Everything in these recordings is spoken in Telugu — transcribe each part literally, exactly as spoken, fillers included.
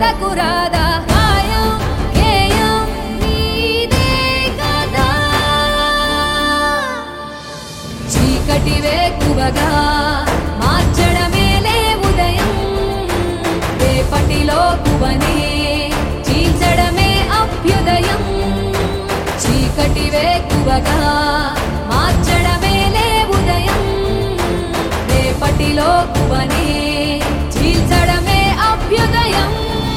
కలకు రాదా హాయం గేయం నీదే కదా చీకటి వేకువగా మార్చడమేలే ఉదయం రేపటిలో కువనే చీల్చడమే అభ్యుదయం చీకటి వేకువగా మార్చడమేలే ఉదయం రేపటిలో కువనే చీల్చడమే అభ్యుదయం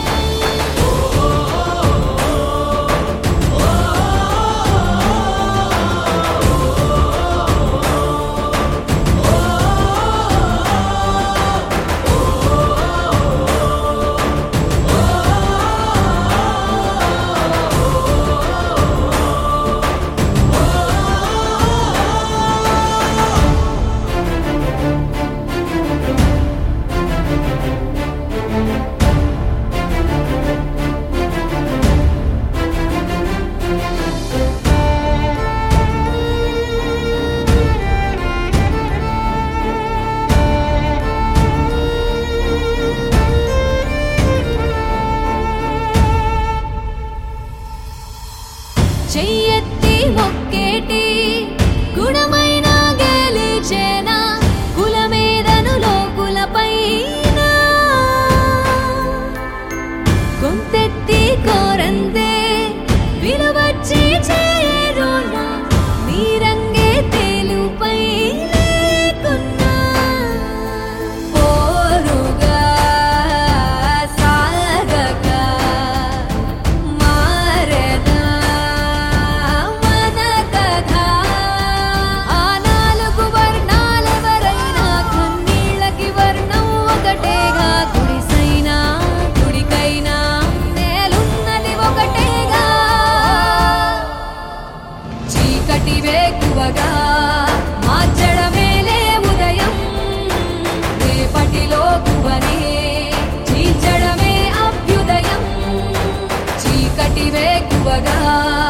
చెయ్యెత్తి మొక్కేటి గుణమైన గెలిచేనా కులమేదను లోకులపైన గొంతెత్తి కోరందే విలువచ్చి చేరునా నీరంగే తేలుపై లేకున్నా పోరుగా సాగగా మారెనా మన కథ ఆ నాలుగు వర్ణాలెవరైనా కన్నీళ్ళకి వర్ణం ఒకటేగా గుడిసైనా గుడికైనా నేలున్నది ఒకటేగా చీకటి వేకువగా మార్చడమేలే ఉదయం రేపటిలో కువనే చీల్చడమే అభ్యుదయం చీకటి వేకువగా